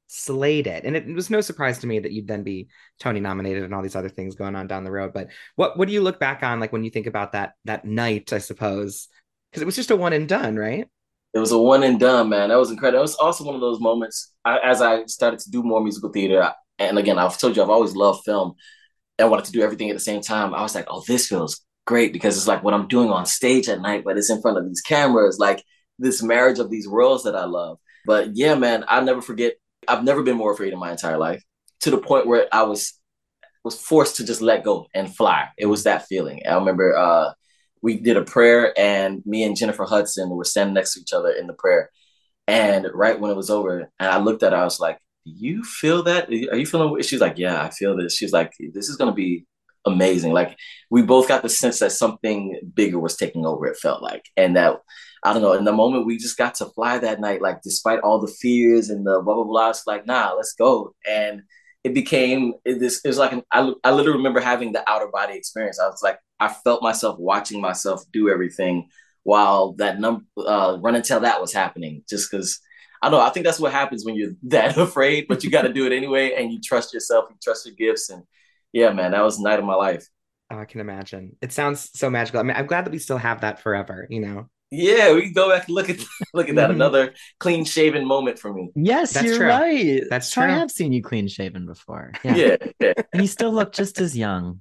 slayed it. And it, it was no surprise to me that you'd then be Tony nominated and all these other things going on down the road. But what what do you look back on like when you think about that that night, I suppose? Because it was just a one and done, right? It was a one and done, man. That was incredible. It was also one of those moments I, as I started to do more musical theater. And again, I've told you I've always loved film and wanted to do everything at the same time. I was like, oh, this feels great because it's like what I'm doing on stage at night, but it's in front of these cameras, like this marriage of these worlds that I love. But yeah, man, I'll never forget. I've never been more afraid in my entire life, to the point where I was was forced to just let go and fly. It was that feeling. I remember uh, we did a prayer, and me and Jennifer Hudson were standing next to each other in the prayer. And right when it was over, and I looked at her, I was like, "Do you feel that? Are you feeling?" She's like, "Yeah, I feel this." She's like, "This is gonna be amazing." Like we both got the sense that something bigger was taking over. It felt like, and that I don't know. In the moment, we just got to fly that night. Like despite all the fears and the blah blah blah, it's like, nah, let's go. And it became it, this. It was like an, I I literally remember having the outer body experience. I was like, I felt myself watching myself do everything while that number uh, run until that was happening. Just because I don't know. I think that's what happens when you're that afraid, but you got to do it anyway, and you trust yourself, you trust your gifts, and yeah, man, that was the night of my life. Oh, I can imagine. It sounds so magical. I mean, I'm glad that we still have that forever, you know? Yeah, we can go back and look at look at that. Mhm. Another clean shaven moment for me. Yes, That's you're true. right. That's So I true. have seen you clean shaven before. Yeah. Yeah. yeah. And you still look just as young.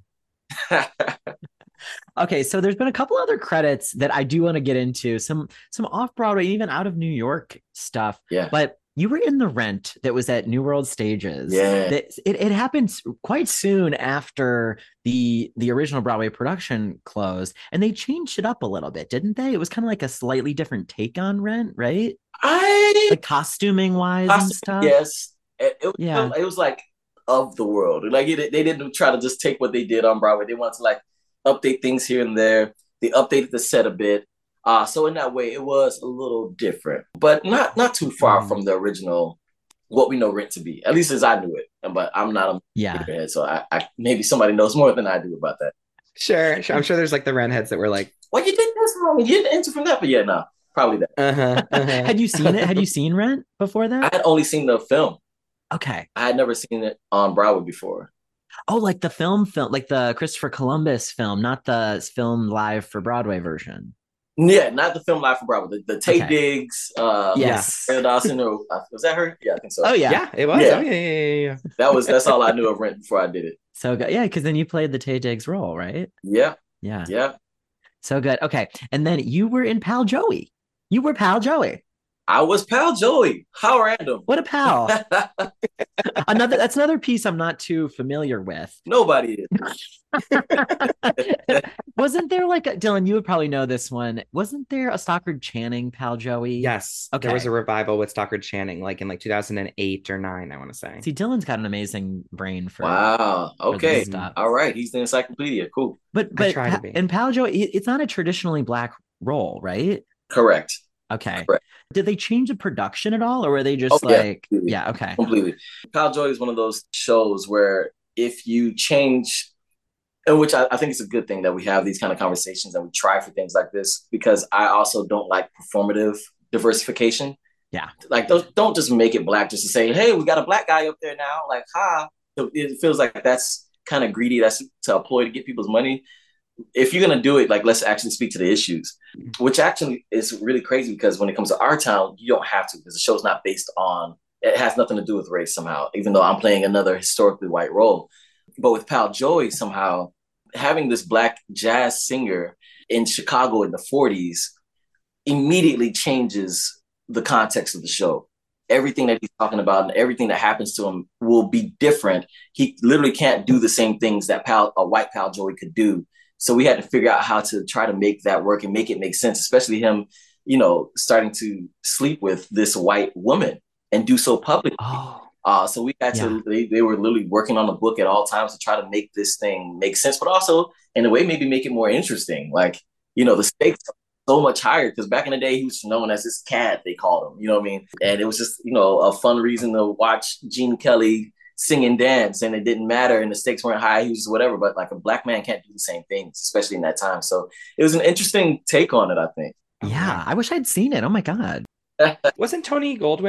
Okay, so there's been a couple other credits that I do want to get into, some some off-Broadway, even out of New York stuff. Yeah. But you were in The Rent that was at New World Stages. Yeah. That it, it happened quite soon after the the original Broadway production closed, and they changed it up a little bit, didn't they? It was kind of like a slightly different take on Rent, right? I Like costuming wise and Possibly, stuff. yes. It, it, Yeah. it was like of the world. Like it, they didn't try to just take what they did on Broadway. They wanted to like update things here and there. They updated the set a bit. Uh, so in that way, it was a little different, but not not too far Mm. from the original, what we know Rent to be. At least as I knew it. But I'm not a Yeah. head, so I, I maybe somebody knows more than I do about that. Sure, sure. I'm sure there's like the Renheads that were like, Well, you did this wrong. You didn't enter from that, but yeah, no, probably that. uh-huh, uh-huh. Had you seen it? Had you seen Rent before I that? had only seen the film. Okay. I had never seen it on Broadway before. Oh, like the film film, like the Christopher Columbus film, not the film live for Broadway version. Yeah, not the film live for Broadway. The, the Tay Okay. Diggs, uh, Yes. Sarah Dawson, or uh, was that her? Yeah, I think so. Oh yeah. Yeah, it was. Yeah. Oh, yeah, yeah, yeah, yeah. That was that's all I knew of Rent before I did it. So good. Yeah, because then you played the Tay Diggs role, right? Yeah, Yeah. yeah. So good. Okay. And then you were in Pal Joey. You were Pal Joey. I was Pal Joey. How random. What a pal. Another that's another piece I'm not too familiar with. Nobody is. Wasn't there like a, Dylan, you would probably know this one. Wasn't there a Stockard Channing Pal Joey? Yes. Okay. There was a revival with Stockard Channing, like in like two thousand eight or nine, I want to say. See, Dylan's got an amazing brain for Wow. for this Okay. stuff. All right. He's the encyclopedia. Cool. But I but try to Pa- be. in Pal Joey, it- it's not a traditionally black role, right? Correct. Okay. Correct. Did they change the production at all, or were they just Oh, yeah. like, yeah, okay. Completely. Pal Joey is one of those shows where if you change, and which I, I think is a good thing that we have these kind of conversations and we try for things like this, because I also don't like performative diversification. Yeah. Like don't, don't just make it black just to say, hey, we got a black guy up there now. Like, ha. It feels like that's kind of greedy. That's to a ploy to get people's money. If you're going to do it, like, let's actually speak to the issues, which actually is really crazy because when it comes to our town, you don't have to because the show's not based on, it has nothing to do with race somehow, even though I'm playing another historically white role. But with Pal Joey, somehow having this black jazz singer in Chicago in the forties immediately changes the context of the show. Everything that he's talking about and everything that happens to him will be different. He literally can't do the same things that Pal, a white Pal Joey could do. So we had to figure out how to try to make that work and make it make sense, especially him, you know, starting to sleep with this white woman and do so publicly. Oh, Uh, so we had Yeah. to, they, they were literally working on the book at all times to try to make this thing make sense, but also in a way, maybe make it more interesting. Like, you know, the stakes are so much higher because back in the day, he was known as this cat, they called him, you know what I mean? And it was just, you know, a fun reason to watch Gene Kelly sing and dance, and it didn't matter and the stakes weren't high, he was just whatever, but like a black man can't do the same things, especially in that time. So it was an interesting take on it, I think. yeah. I wish I'd seen it. Oh my God. Wasn't Tony Goldwyn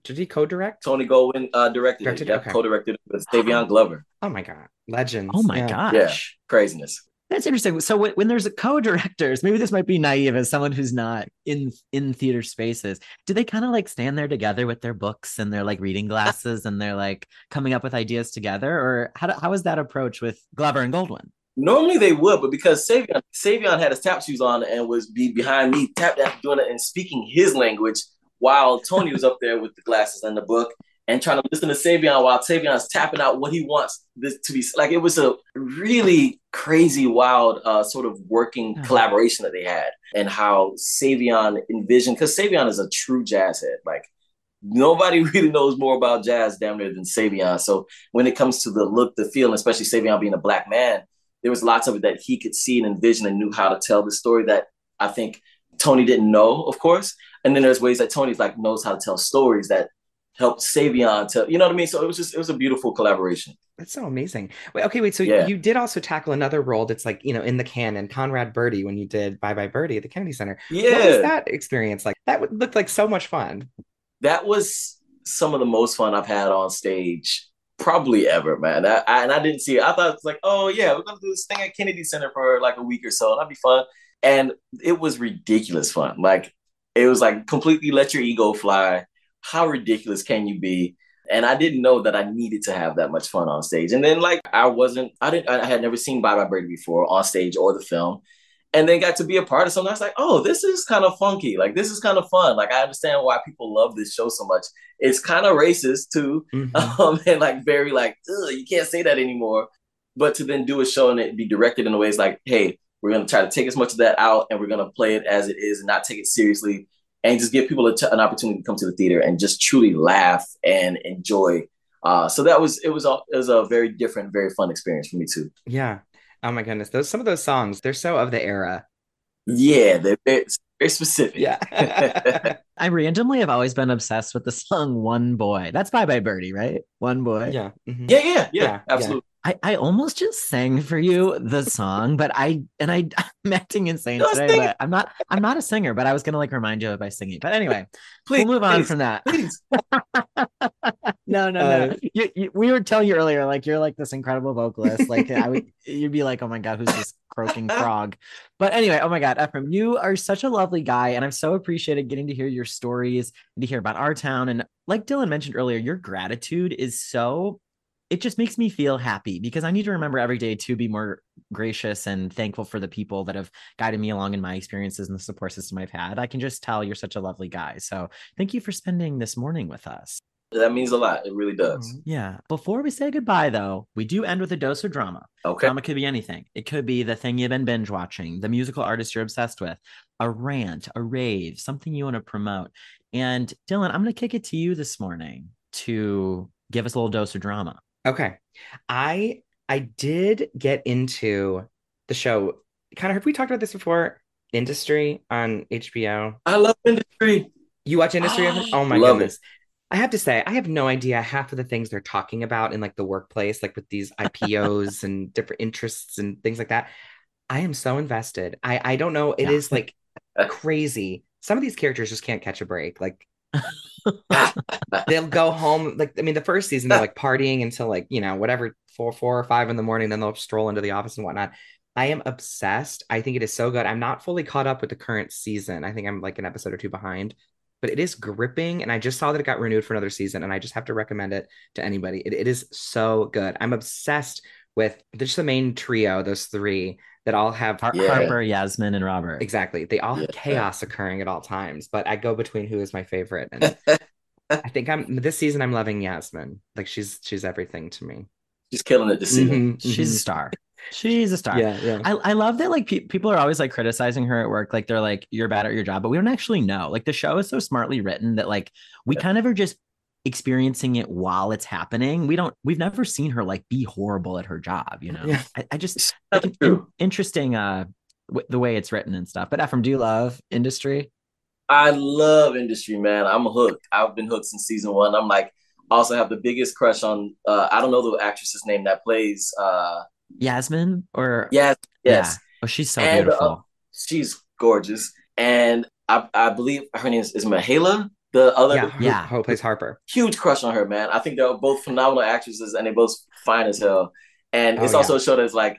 Did he co-direct? Tony Goldwyn uh, directed Directed? it. Yep, Okay. co-directed it with Savion Glover. Oh my God. Legends. Oh my Yeah. gosh. Yeah, craziness. That's interesting. So when, when there's a co-directors, maybe this might be naive as someone who's not in in theater spaces. Do they kind of like stand there together with their books and their like reading glasses and they're like coming up with ideas together? Or how, do, how is that approach with Glover and Goldwyn? Normally they would, but because Savion, Savion had his tap shoes on and was be behind me, tap dance doing it and speaking his language while Tony was up there with the glasses and the book and trying to listen to Savion while Savion's tapping out what he wants this to be. Like, it was a really crazy, wild uh, sort of working Mhm. collaboration that they had, and how Savion envisioned, because Savion is a true jazz head. Like, nobody really knows more about jazz damn near than Savion. So when it comes to the look, the feel, and especially Savion being a Black man, there was lots of it that he could see and envision and knew how to tell the story that I think Tony didn't know, of course. And then there's ways that Tony's like knows how to tell stories that helped Savion tell, you know what I mean? So it was just, it was a beautiful collaboration. That's so amazing. Wait, okay, wait. So Yeah. you did also tackle another role that's like, you know, in the canon, Conrad Birdie, when you did Bye Bye Birdie at the Kennedy Center. Yeah. What was that experience like? That would look like so much fun. That was some of the most fun I've had on stage probably ever, man. I, I, and I didn't see it. I thought it was like, oh yeah, we're gonna do this thing at Kennedy Center for like a week or so. That'd be fun. And it was ridiculous fun. Like, it was like completely let your ego fly. How ridiculous can you be? And I didn't know that I needed to have that much fun on stage. And then like I wasn't, I didn't, I had never seen Bye Bye Birdie before on stage or the film. And then got to be a part of something. I was like, oh, this is kind of funky. Like, this is kind of fun. Like, I understand why people love this show so much. It's kind of racist too. Mhm. Um, and like very like, ugh, you can't say that anymore. But to then do a show and it be directed in a way it's like, hey, we're going to try to take as much of that out and we're going to play it as it is and not take it seriously, and just give people a t- an opportunity to come to the theater and just truly laugh and enjoy. Uh, so that was, it was, a, it was a very different, very fun experience for me too. Yeah. Oh my goodness. Those some of those songs, they're so of the era. Yeah, they're very, very specific. Yeah. I randomly have always been obsessed with the song One Boy. That's Bye Bye Birdie, right? One Boy. Yeah. Mhm. yeah, yeah, yeah, Yeah, absolutely. I, I almost just sang for you the song, but I and I I'm acting insane Just today, sing but I'm not I'm not a singer, but I was gonna like remind you of it by singing. But anyway, Please, we'll move on please, from that. please. No, no, no. Uh, You, you, we were telling you earlier, like you're like this incredible vocalist. Like I would, you'd be like, oh my god, who's this croaking frog? But anyway, oh my god, Ephraim, you are such a lovely guy, and I've so appreciated getting to hear your stories and to hear about our town. And like Dylan mentioned earlier, your gratitude is so. It just makes me feel happy because I need to remember every day to be more gracious and thankful for the people that have guided me along in my experiences and the support system I've had. I can just tell you're such a lovely guy. So thank you for spending this morning with us. That means a lot. It really does. Yeah. Before we say goodbye, though, we do end with a dose of drama. Okay. Drama could be anything. It could be the thing you've been binge watching, the musical artist you're obsessed with, a rant, a rave, something you want to promote. And Dylan, I'm going to kick it to you this morning to give us a little dose of drama. Okay. I I did get into the show. Connor, have we talked about this before? Industry on H B O. I love Industry. You watch Industry? Evan? Oh my Love goodness. I have to say, I have no idea half of the things they're talking about in like the workplace, like with these I P Os and different interests and things like that. I am so invested. I I don't know. It Yeah. is like crazy. Some of these characters just can't catch a break. Like they'll go home. Like, I mean, the first season they're like partying until like, you know, whatever, four, four or five in the morning, then they'll stroll into the office and whatnot. I am obsessed. I think it is so good. I'm not fully caught up with the current season. I think I'm like an episode or two behind, but it is gripping. And I just saw that it got renewed for another season, and I just have to recommend it to anybody. It, it is so good. I'm obsessed with just the main trio, those three that all have Har- Yeah. Harper, Yasmin, and Robert. exactly. They all have Yeah. chaos occurring at all times, but I go between who is my favorite. And I think I'm this season I'm loving Yasmin. Like she's she's everything to me. She's killing it this season. Mhm, She's a mhm. star. She's a star. Yeah, yeah. I, I love that like pe- people are always like criticizing her at work. Like they're like, you're bad at your job, but we don't actually know. Like the show is so smartly written that like we Yeah. kind of are just experiencing it while it's happening. We don't, we've never seen her like be horrible at her job, you know? Yeah. I, I just, It's like, so in- true. interesting uh w- the way it's written and stuff. But Ephraim, do you love Industry? I love Industry, man. I'm hooked. I've been hooked since season one. I'm like, also have the biggest crush on, uh, I don't know the actress's name that plays, uh, Yasmin or yes, yes. Yeah. Oh, she's so And, uh, beautiful. she's gorgeous. And I, I believe her name is, is Mahala. The other Yeah, who, Yeah. who plays Harper. huge crush on her, man. I think they're both phenomenal actresses and they both fine as hell. And Oh it's yeah. also a show that's like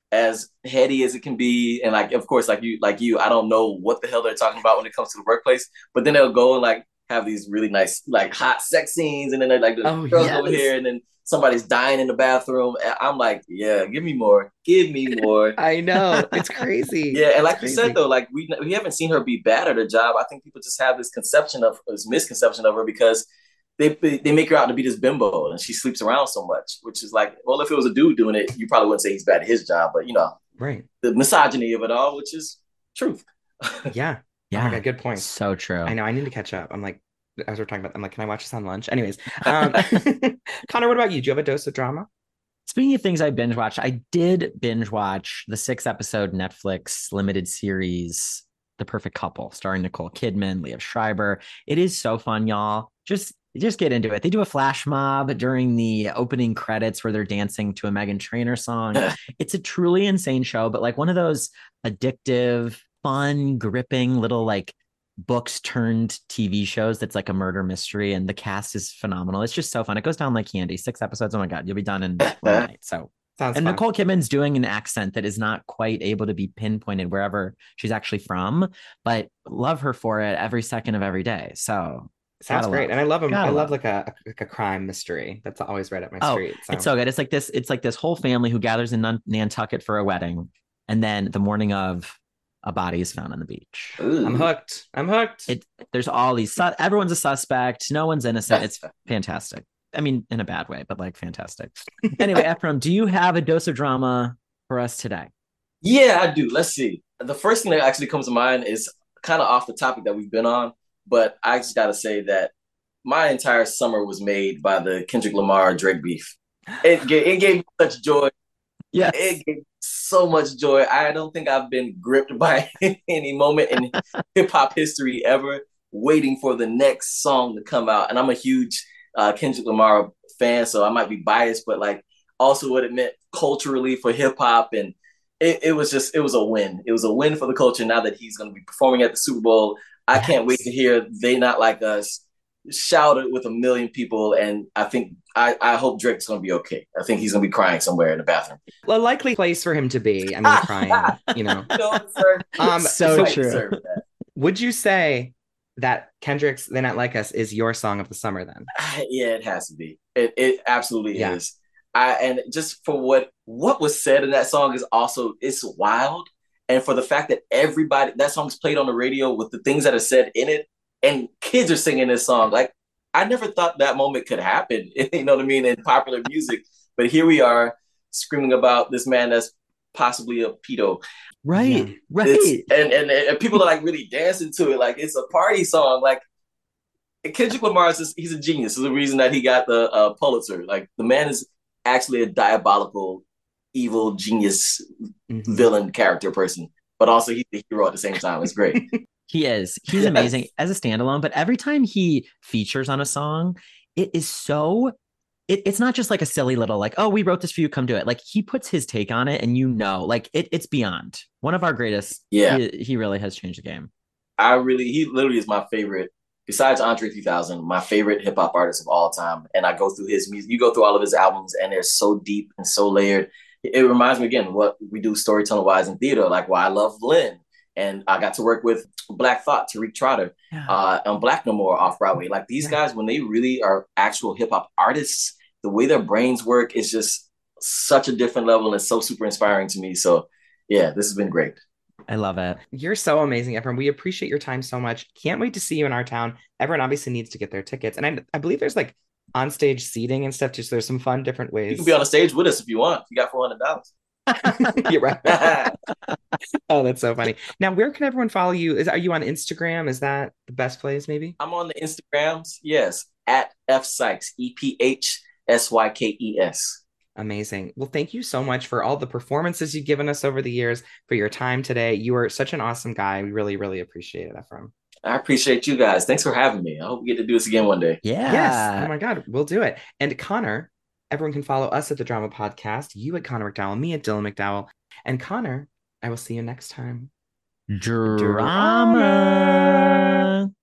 as heady as it can be. And like, of course, like you, like you, I don't know what the hell they're talking about when it comes to the workplace, but then they'll go and like have these really nice, like hot sex scenes. And then they're like, the Oh girls yes. over here. And then somebody's dying in the bathroom. And I'm like, yeah, give me more. Give me more. I know. It's crazy. Yeah, and It's like you crazy. said though, like we we haven't seen her be bad at her job. I think people just have this conception of this misconception of her because they they make her out to be this bimbo and she sleeps around so much, which is like, well, if it was a dude doing it, you probably wouldn't say he's bad at his job, but you know, Right. the misogyny of it all, which is truth. Yeah. Yeah. Oh my God, good point. So true. I know. I need to catch up. I'm like, as we're talking about, I'm like, can I watch this on lunch? Anyways, um, Connor, what about you? Do you have a dose of drama? Speaking of things I binge watched, I did binge watch the six episode Netflix limited series, The Perfect Couple, starring Nicole Kidman, Liev Schreiber. It is so fun, y'all. Just just get into it. They do a flash mob during the opening credits where they're dancing to a Meghan Trainor song. It's a truly insane show, but like one of those addictive, fun, gripping little like books turned T V shows that's like a murder mystery, and the cast is phenomenal. It's just so fun. It goes down like candy. Six episodes. Oh my God, you'll be done in one night. So Sounds and fun. Nicole Kidman's doing an accent that is not quite able to be pinpointed wherever she's actually from, but love her for it every second of every day. So Sounds gotta great. love. And I love them. Gotta I love love. like a like a crime mystery. That's always right up my Oh, street. So. it's so good. It's like this. It's like this whole family who gathers in Nan- Nantucket for a wedding, and then the morning of, a body is found on the beach. Ooh. I'm hooked. I'm hooked. It there's all these. Su- everyone's a suspect. No one's innocent. It's fantastic. I mean, in a bad way, but like fantastic. Anyway, Ephraim, do you have a dose of drama for us today? Yeah, I do. Let's see. The first thing that actually comes to mind is kind of off the topic that we've been on, but I just got to say that my entire summer was made by the Kendrick Lamar Drake beef. It, ga- it gave me such joy. Yes. It gave me so much joy. I don't think I've been gripped by any moment in hip hop history ever, waiting for the next song to come out. And I'm a huge uh, Kendrick Lamar fan, so I might be biased, but like also what it meant culturally for hip hop. And it, it was just, it was a win. It was a win for the culture now that he's going to be performing at the Super Bowl. I Yes. can't wait to hear They Not Like Us shouted with a million people. And I think, I, I hope Drake's going to be okay. I think he's going to be crying somewhere in the bathroom. A likely place for him to be. I mean, crying, you know. No, sir. Um, So so true. Deserve that. would you say that Kendrick's They Not Like Us is your song of the summer then? Yeah, it has to be. It it absolutely Yeah. is. I and just for what what was said in that song is also it's wild. And for the fact that everybody that song's played on the radio with the things that are said in it, and kids are singing this song. Like I never thought that moment could happen, you know what I mean, in popular music. But here we are screaming about this man that's possibly a pedo. Right. Yeah. Right. It's, and, and and people are like really dancing to it, like it's a party song. Like Kendrick Lamar is just, he's a genius. There's a reason that he got the uh, Pulitzer. Like the man is actually a diabolical, evil, genius, Mhm. villain character person, but also he's the hero at the same time. It's great. He is. He's Yes. amazing as a standalone, but every time he features on a song, it is so it, it's not just like a silly little like, oh, we wrote this for you, come do it. Like he puts his take on it and you know, like it, it's beyond. One of our greatest. Yeah. He, he really has changed the game. I really, he literally is my favorite, besides Andre three thousand, my favorite hip hop artist of all time. And I go through his music, you go through all of his albums and they're so deep and so layered. It, it reminds me again, what we do storytelling wise in theater, like why I love Lynn. And I got to work with Black Thought, Tariq Trotter, Yeah. uh, and Black No More off Broadway. Like these Yeah. guys, when they really are actual hip hop artists, the way their brains work is just such a different level and it's so super inspiring to me. So yeah, this has been great. I love it. You're so amazing, Ephraim. We appreciate your time so much. Can't wait to see you in our town. Everyone obviously needs to get their tickets. And I, I believe there's like on-stage seating and stuff too. So there's some fun different ways. You can be on the stage with us if you want. You got four hundred dollars. You're right. Oh, that's so funny. Now, where can everyone follow you? Is Are you on Instagram? Is that the best place maybe? I'm on the Instagrams. Yes. At F Sykes, E P H S Y K E S. Amazing. Well, thank you so much for all the performances you've given us over the years, for your time today. You are such an awesome guy. We really, really appreciate it, Ephraim. I appreciate you guys. Thanks for having me. I hope we get to do this again one day. Yeah. Yes. Oh my God, we'll do it. And Connor, everyone can follow us at the Drama Podcast, you at Connor McDowell, me at Dylan McDowell. And Connor, I will see you next time. Drama.